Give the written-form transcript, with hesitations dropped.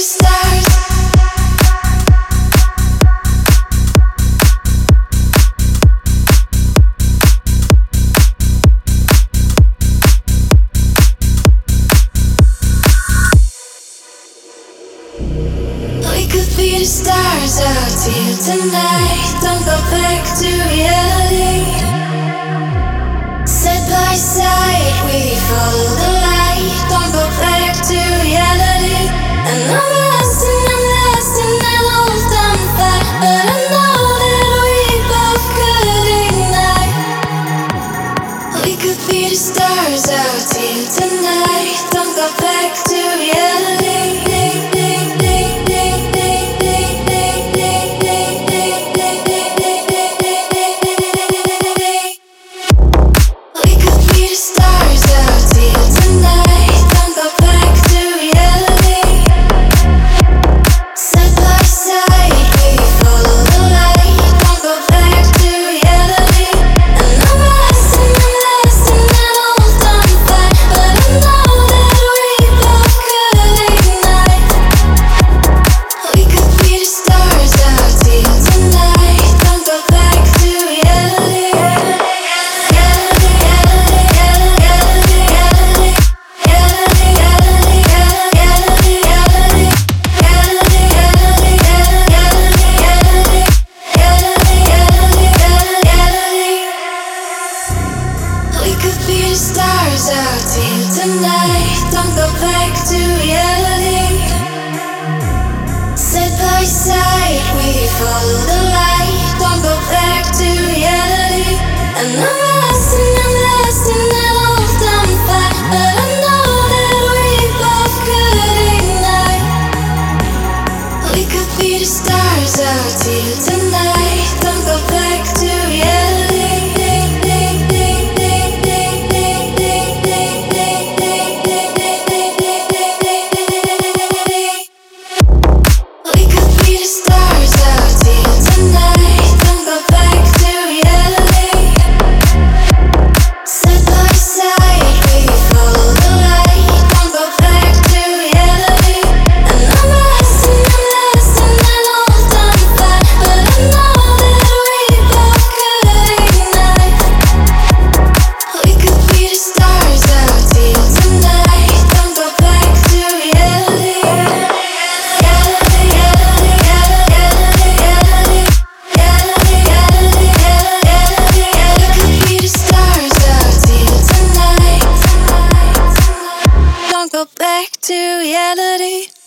stars. We could be the stars out here tonight. Don't go back to reality. Side by side, we follow the light. Don't go back to reality. And I'm lost in that old time fight, but I know that we both could ignite. We could be the stars out here tonight. Don't go back to reality. Stars out here tonight. Don't go back to reality. Side by side, we follow the light. Don't go back to reality. And I'm lost in that old time fight, but I know that we both could ignite. We could be the stars out here tonight. Don't go back to reality. Go back to reality.